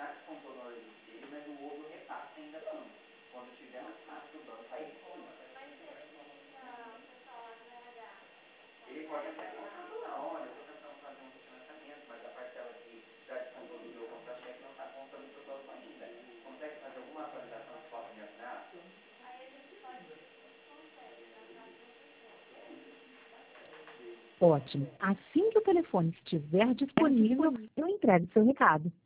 Ótimo. Assim que o telefone estiver disponível, eu entrego seu recado.